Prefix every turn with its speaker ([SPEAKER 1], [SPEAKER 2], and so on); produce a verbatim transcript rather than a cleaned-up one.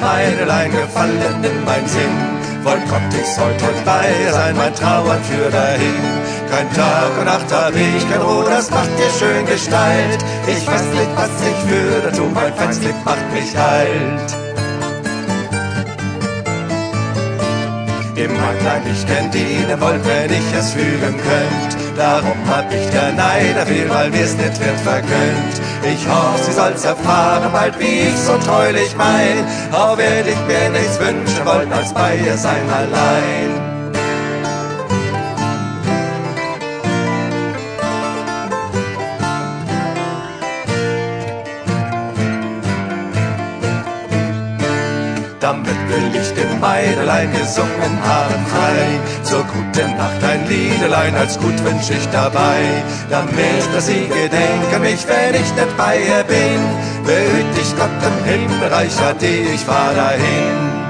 [SPEAKER 1] Meidelein gefallen in mein Sinn. Wollt Gott, ich sollt heut bei ihr sein, mein Trauern für dahin. Kein Tag und Nacht hab ich kein Ruhe, das macht dir schön Gestalt. Ich weiß nicht, was ich würde tun, mein Feindslieb macht mich halt. Im Maglein ich gern dienen wollt, wenn ich es fügen könnt. Darum hab ich der Neider viel, weil mir's nicht wird vergönnt. Ich hoff, sie soll's erfahren, bald wie ich so treulich mein. Auch werd ich mir nichts wünschen wollen, als bei ihr sein allein. Damit will ich dem Meidelein gesungen haben frei. Zur guten Nacht ein Liedelein, als gut wünsch ich dabei. Damit dass sie gedenken mich, wenn ich nicht bei ihr bin. Behüt dich Gott im Himmelreich, ade, ich fahr dahin.